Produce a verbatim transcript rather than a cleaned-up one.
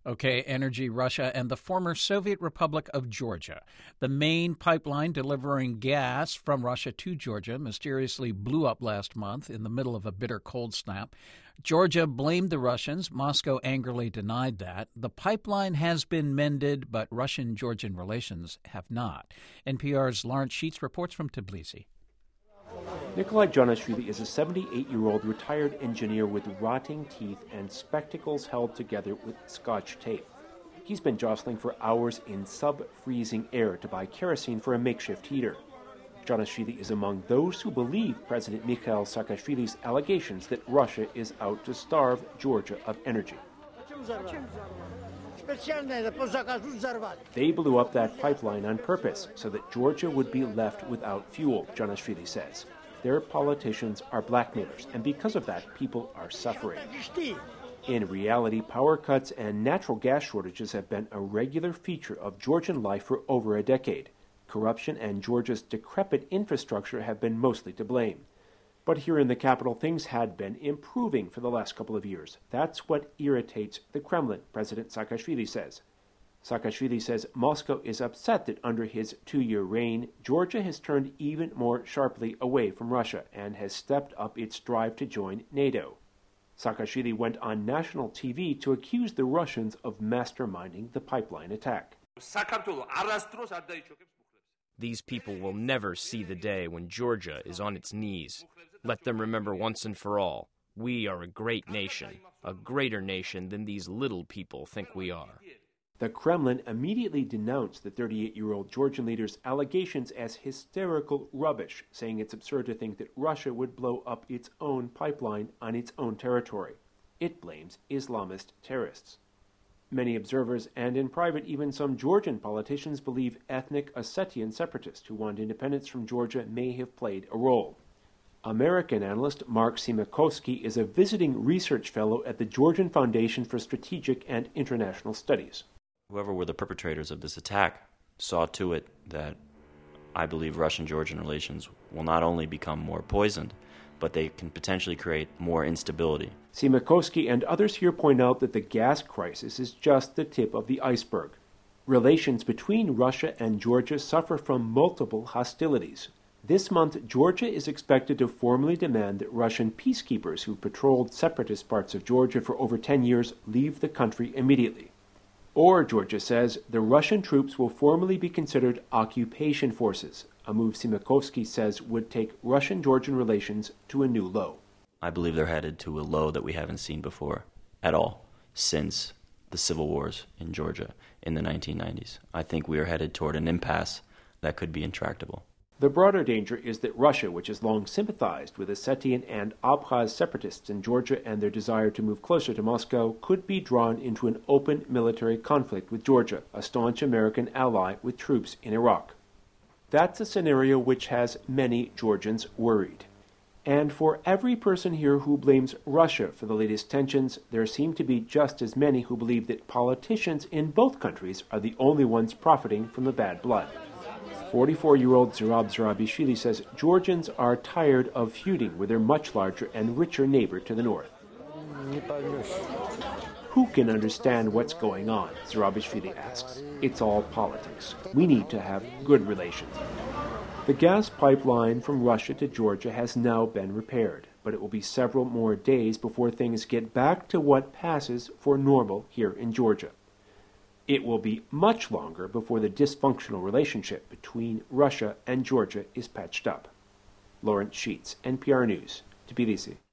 Okay, energy, Russia, and the former Soviet Republic of Georgia. The main pipeline delivering gas from Russia to Georgia mysteriously blew up last month in the middle of a bitter cold snap. Georgia blamed the Russians. Moscow angrily denied that. The pipeline has been mended, but Russian-Georgian relations have not. N P R's Lawrence Sheets reports from Tbilisi. Nikolai Jonashvili is a seventy-eight-year-old retired engineer with rotting teeth and spectacles held together with scotch tape. He's been jostling for hours in sub-freezing air to buy kerosene for a makeshift heater. Jonashvili is among those who believe President Mikhail Saakashvili's allegations that Russia is out to starve Georgia of energy. They blew up that pipeline on purpose so that Georgia would be left without fuel, Jonashvili says. Their politicians are blackmailers, and because of that, people are suffering. In reality, power cuts and natural gas shortages have been a regular feature of Georgian life for over a decade. Corruption and Georgia's decrepit infrastructure have been mostly to blame. But here in the capital, things had been improving for the last couple of years. That's what irritates the Kremlin, President Saakashvili says. Saakashvili says Moscow is upset that under his two-year reign, Georgia has turned even more sharply away from Russia and has stepped up its drive to join NATO. Saakashvili went on national T V to accuse the Russians of masterminding the pipeline attack. These people will never see the day when Georgia is on its knees. Let them remember once and for all, we are a great nation, a greater nation than these little people think we are. The Kremlin immediately denounced the thirty-eight-year-old Georgian leader's allegations as hysterical rubbish, saying it's absurd to think that Russia would blow up its own pipeline on its own territory. It blames Islamist terrorists. Many observers, and in private even some Georgian politicians, believe ethnic Ossetian separatists who want independence from Georgia may have played a role. American analyst Mark Siemiatkowski is a visiting research fellow at the Georgian Foundation for Strategic and International Studies. Whoever were the perpetrators of this attack saw to it that I believe Russian-Georgian relations will not only become more poisoned, but they can potentially create more instability. Siemiatkowski and others here point out that the gas crisis is just the tip of the iceberg. Relations between Russia and Georgia suffer from multiple hostilities. This month, Georgia is expected to formally demand that Russian peacekeepers who patrolled separatist parts of Georgia for over ten years leave the country immediately. Or, Georgia says, the Russian troops will formally be considered occupation forces, a move Siemiatkowski says would take Russian-Georgian relations to a new low. I believe they're headed to a low that we haven't seen before at all since the civil wars in Georgia in the nineteen nineties. I think we are headed toward an impasse that could be intractable. The broader danger is that Russia, which has long sympathized with Ossetian and Abkhaz separatists in Georgia and their desire to move closer to Moscow, could be drawn into an open military conflict with Georgia, a staunch American ally with troops in Iraq. That's a scenario which has many Georgians worried. And for every person here who blames Russia for the latest tensions, there seem to be just as many who believe that politicians in both countries are the only ones profiting from the bad blood. forty-four-year-old Zurab Zurabishvili says Georgians are tired of feuding with their much larger and richer neighbor to the north. Who can understand what's going on? Zurabishvili asks. It's all politics. We need to have good relations. The gas pipeline from Russia to Georgia has now been repaired, but it will be several more days before things get back to what passes for normal here in Georgia. It will be much longer before the dysfunctional relationship between Russia and Georgia is patched up. Lawrence Sheets, N P R News, Tbilisi.